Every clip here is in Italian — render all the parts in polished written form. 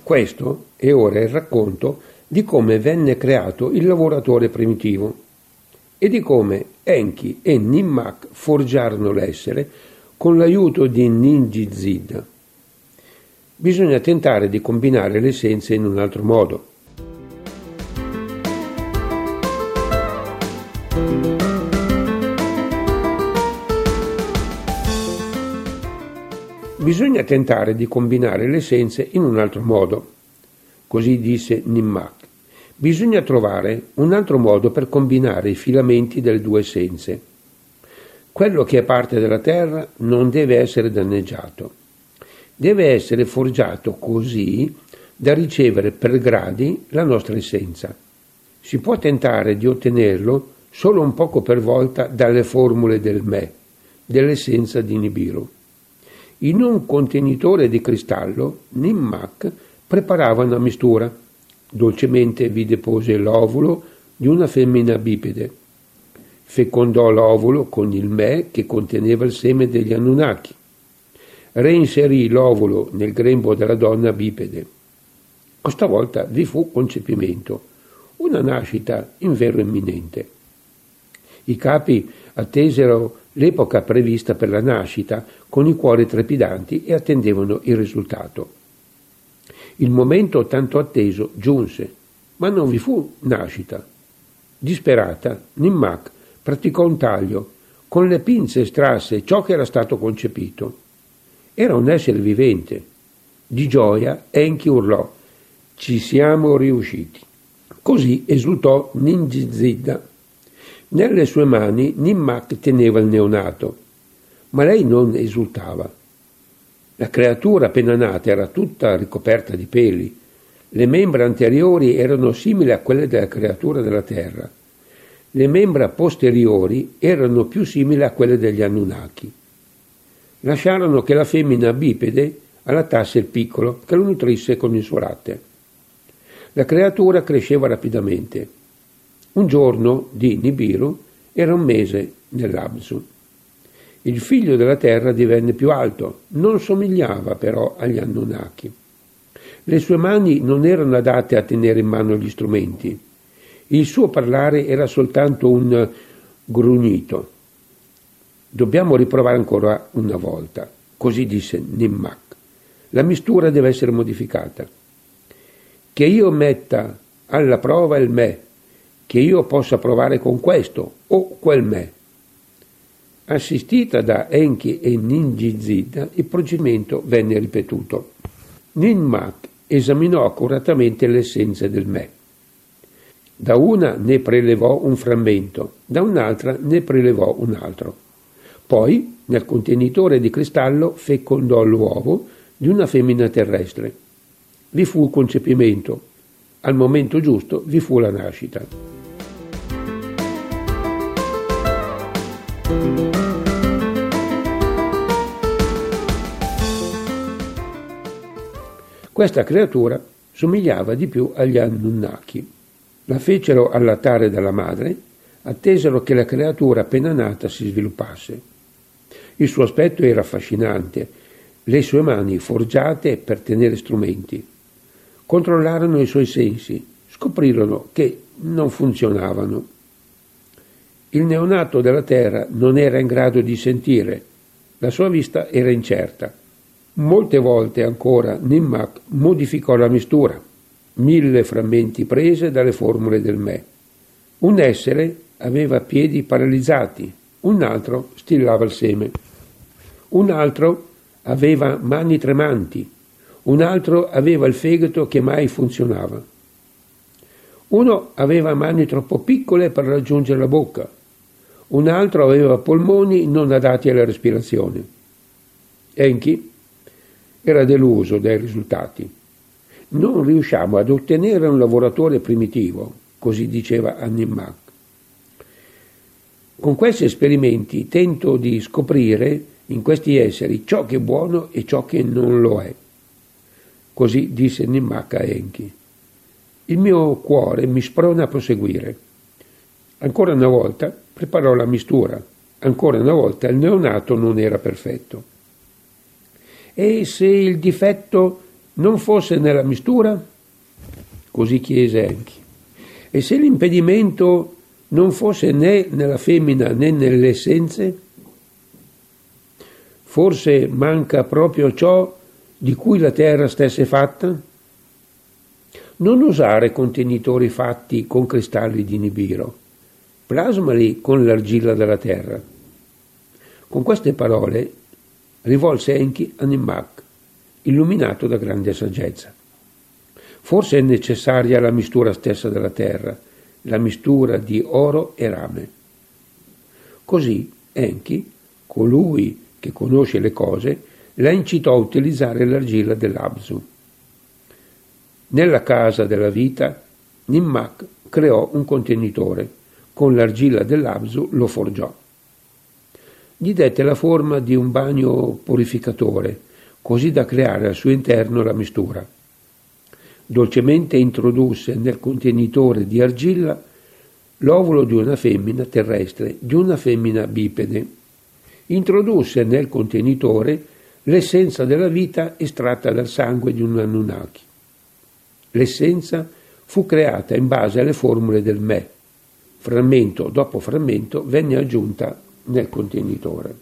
Questo è ora il racconto di come venne creato il lavoratore primitivo e di come Enki e Nimmak forgiarono l'essere con l'aiuto di Ninjizida. Bisogna tentare di combinare le essenze in un altro modo. Bisogna tentare di combinare le essenze in un altro modo. Così disse Nimmak. Bisogna trovare un altro modo per combinare i filamenti delle due essenze. Quello che è parte della terra non deve essere danneggiato. Deve essere forgiato così da ricevere per gradi la nostra essenza. Si può tentare di ottenerlo solo un poco per volta dalle formule del me, dell'essenza di Nibiru. In un contenitore di cristallo, Nimmak preparava una mistura. Dolcemente vi depose l'ovulo di una femmina bipede. Fecondò l'ovulo con il me che conteneva il seme degli Anunnaki. Reinserì l'ovulo nel grembo della donna bipede. Questa volta vi fu concepimento, una nascita in vero imminente. I capi attesero l'epoca prevista per la nascita con i cuori trepidanti e attendevano il risultato. Il momento tanto atteso giunse, ma non vi fu nascita. Disperata, Nimmak praticò un taglio, con le pinze estrasse ciò che era stato concepito. Era un essere vivente. Di gioia Enki urlò: «Ci siamo riusciti!» Così esultò Ninjizida. Nelle sue mani Nimmak teneva il neonato, ma lei non esultava. La creatura appena nata era tutta ricoperta di peli. Le membra anteriori erano simili a quelle della creatura della terra. Le membra posteriori erano più simili a quelle degli Anunnaki. Lasciarono che la femmina bipede allattasse il piccolo, che lo nutrisse con il suo latte. La creatura cresceva rapidamente. Un giorno di Nibiru era un mese nell'Absu. Il figlio della terra divenne più alto, non somigliava però agli Anunnaki. Le sue mani non erano adatte a tenere in mano gli strumenti. Il suo parlare era soltanto un grugnito. «Dobbiamo riprovare ancora una volta», così disse Nimmak. «La mistura deve essere modificata. Che io metta alla prova il me, che io possa provare con questo o quel me». Assistita da Enki e Ninjizida, il procedimento venne ripetuto. Nimmak esaminò accuratamente le essenze del me. Da una ne prelevò un frammento, da un'altra ne prelevò un altro. Poi, nel contenitore di cristallo, fecondò l'uovo di una femmina terrestre. Vi fu il concepimento. Al momento giusto vi fu la nascita. Questa creatura somigliava di più agli Anunnaki. La fecero allattare dalla madre, attesero che la creatura appena nata si sviluppasse. Il suo aspetto era affascinante, le sue mani forgiate per tenere strumenti. Controllarono i suoi sensi, scoprirono che non funzionavano. Il neonato della terra non era in grado di sentire, la sua vista era incerta. Molte volte ancora Nimmak modificò la mistura, 1000 frammenti prese dalle formule del me. Un essere aveva piedi paralizzati, un altro stillava il seme. Un altro aveva mani tremanti, un altro aveva il fegato che mai funzionava. Uno aveva mani troppo piccole per raggiungere la bocca, un altro aveva polmoni non adatti alla respirazione. Enki era deluso dai risultati. Non riusciamo ad ottenere un lavoratore primitivo, così diceva a Nimmak. Con questi esperimenti tento di scoprire in questi esseri ciò che è buono e ciò che non lo è. Così disse Nimmak a Enki. Il mio cuore mi sprona a proseguire. Ancora una volta preparò la mistura. Ancora una volta il neonato non era perfetto. E se il difetto non fosse nella mistura? Così chiese Enki. E se l'impedimento non fosse né nella femmina né nelle essenze? Forse manca proprio ciò di cui la terra stessa è fatta? Non usare contenitori fatti con cristalli di Nibiru, plasmali con l'argilla della terra. Con queste parole rivolse Enki a Nimmak, illuminato da grande saggezza. Forse è necessaria la mistura stessa della terra, la mistura di oro e rame. Così Enki, colui che conosce le cose, la incitò a utilizzare l'argilla dell'Abzu. Nella casa della vita, Nimmak creò un contenitore, con l'argilla dell'Abzu lo forgiò. Gli dette la forma di un bagno purificatore, così da creare al suo interno la mistura. Dolcemente introdusse nel contenitore di argilla l'ovulo di una femmina terrestre, di una femmina bipede. Introdusse nel contenitore l'essenza della vita estratta dal sangue di un Anunnaki. L'essenza fu creata in base alle formule del Me. Frammento dopo frammento venne aggiunta nel contenitore.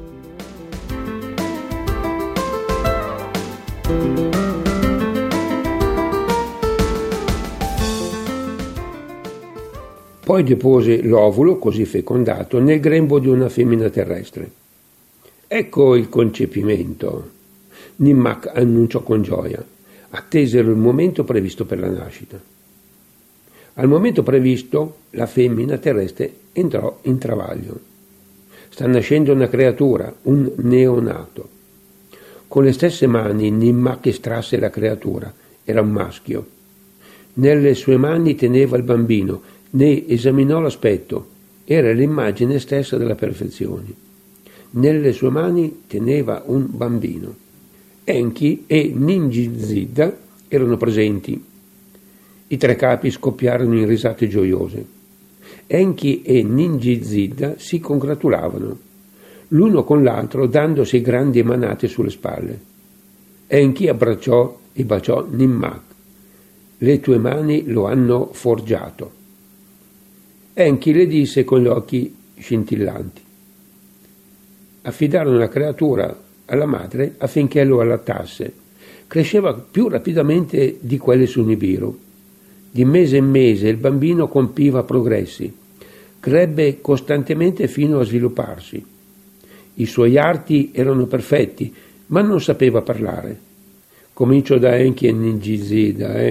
Poi depose l'ovulo, così fecondato, nel grembo di una femmina terrestre. Ecco il concepimento. Nimmak annunciò con gioia. Attesero il momento previsto per la nascita. Al momento previsto, la femmina terrestre entrò in travaglio. Sta nascendo una creatura, un neonato. Con le stesse mani Nimmak estrasse la creatura. Era un maschio. Nelle sue mani teneva il bambino. Ne esaminò l'aspetto, era l'immagine stessa della perfezione. Nelle sue mani teneva un bambino. Enki e Ninjizida erano presenti. I tre capi scoppiarono in risate gioiose. Enki e Ninjizida si congratulavano, l'uno con l'altro dandosi grandi manate sulle spalle. Enki abbracciò e baciò Nimmak. Le tue mani lo hanno forgiato. Enki le disse con gli occhi scintillanti. Affidarono la creatura alla madre affinché lo allattasse. Cresceva più rapidamente di quelle su Nibiru. Di mese in mese il bambino compiva progressi. Crebbe costantemente fino a svilupparsi. I suoi arti erano perfetti, ma non sapeva parlare. Comincio da Enki e Ninjizida,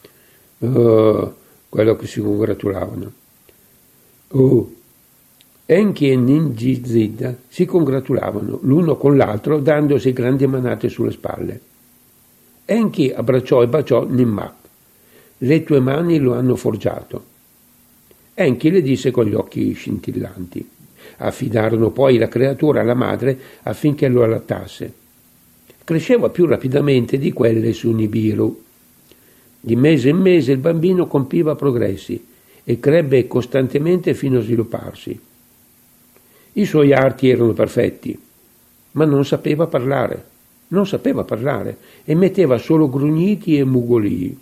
quello che si congratulavano. Enki e Ninjizida si congratulavano l'uno con l'altro dandosi grandi manate sulle spalle. Enki abbracciò e baciò Nimmak. Le tue mani lo hanno forgiato. Enki le disse con gli occhi scintillanti. Affidarono poi la creatura alla madre affinché lo allattasse. Cresceva più rapidamente di quelle su Nibiru. Di mese in mese il bambino compiva progressi e crebbe costantemente fino a svilupparsi. I suoi arti erano perfetti, ma non sapeva parlare emetteva solo grugniti e mugolii.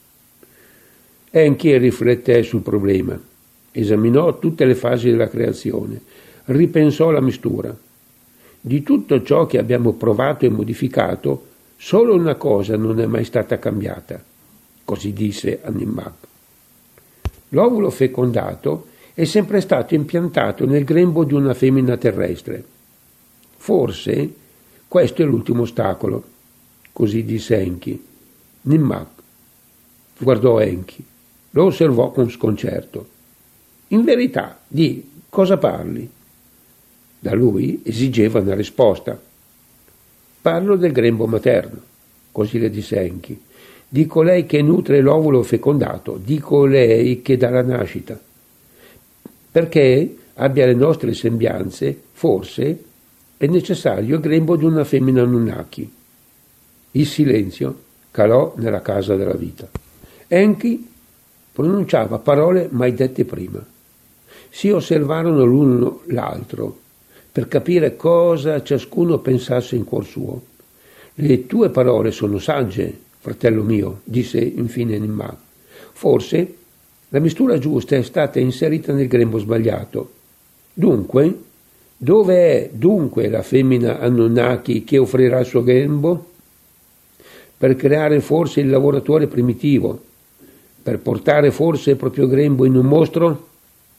Enki rifletté sul problema, esaminò tutte le fasi della creazione, ripensò la mistura. Di tutto ciò che abbiamo provato e modificato, solo una cosa non è mai stata cambiata, così disse a Nimmak. L'ovulo fecondato è sempre stato impiantato nel grembo di una femmina terrestre. Forse questo è l'ultimo ostacolo, così disse Enki. Nimmak guardò Enki, lo osservò con sconcerto. In verità, di cosa parli? Da lui esigeva una risposta. Parlo del grembo materno, così le disse Enki. Di colei che nutre l'ovulo fecondato, di colei che dà la nascita. Perché abbia le nostre sembianze, forse, è necessario il grembo di una femmina Anunnaki. Il silenzio calò nella casa della vita. Enki pronunciava parole mai dette prima. Si osservarono l'uno l'altro per capire cosa ciascuno pensasse in cuor suo. Le tue parole sono sagge, fratello mio, disse infine Nimmac. Forse la mistura giusta è stata inserita nel grembo sbagliato. Dunque, dove è dunque la femmina Anunnaki che offrirà il suo grembo? Per creare forse il lavoratore primitivo? Per portare forse il proprio grembo in un mostro?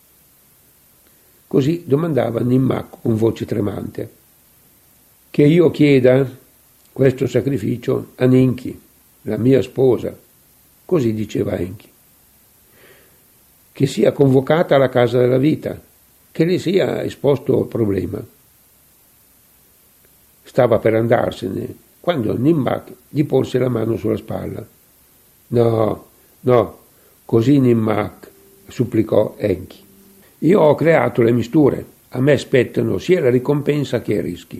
Così domandava Nimmac con voce tremante. Che io chieda questo sacrificio a Ninki, la mia sposa, così diceva Enki. Che sia convocata alla casa della vita, che le sia esposto il problema. Stava per andarsene, quando Nimmac gli porse la mano sulla spalla. No, così Nimmac, supplicò Enki. Io ho creato le misture, a me spettano sia la ricompensa che i rischi.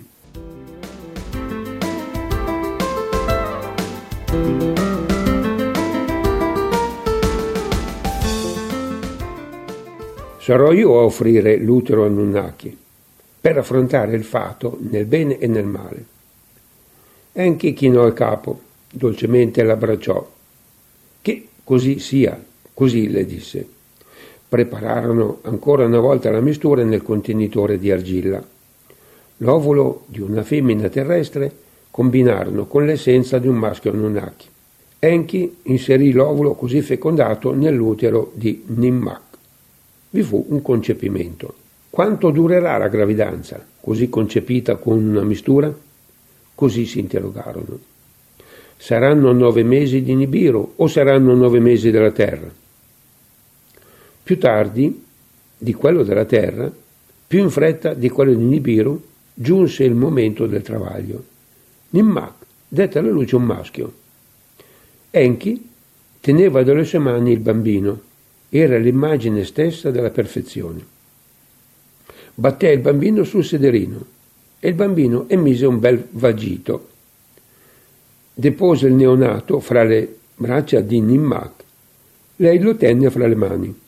Sarò io a offrire l'utero a Anunnaki per affrontare il fato nel bene e nel male. Enki chinò il capo, dolcemente l'abbracciò. Che così sia, così le disse. Prepararono ancora una volta la mistura nel contenitore di argilla. L'ovulo di una femmina terrestre combinarono con l'essenza di un maschio Anunnaki. Enki inserì l'ovulo così fecondato nell'utero di Nimmac. Vi fu un concepimento. Quanto durerà la gravidanza, così concepita con una mistura? Così si interrogarono. Saranno 9 mesi di Nibiru o saranno 9 mesi della Terra? Più tardi di quello della Terra, più in fretta di quello di Nibiru, giunse il momento del travaglio. Nimmac dette alla luce un maschio. Enki teneva dalle sue mani il bambino. Era l'immagine stessa della perfezione. Batté il bambino sul sederino e il bambino emise un bel vagito. Depose il neonato fra le braccia di Nimmac. Lei lo tenne fra le mani.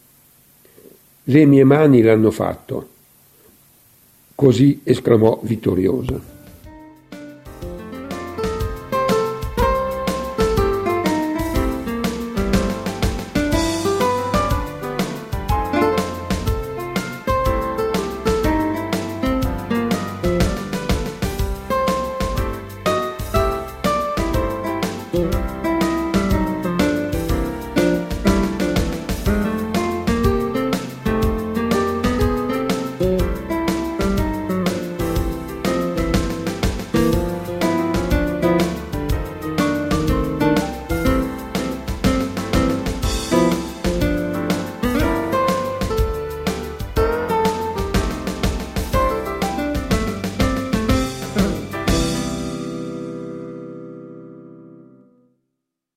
Le mie mani l'hanno fatto. Così esclamò vittoriosa.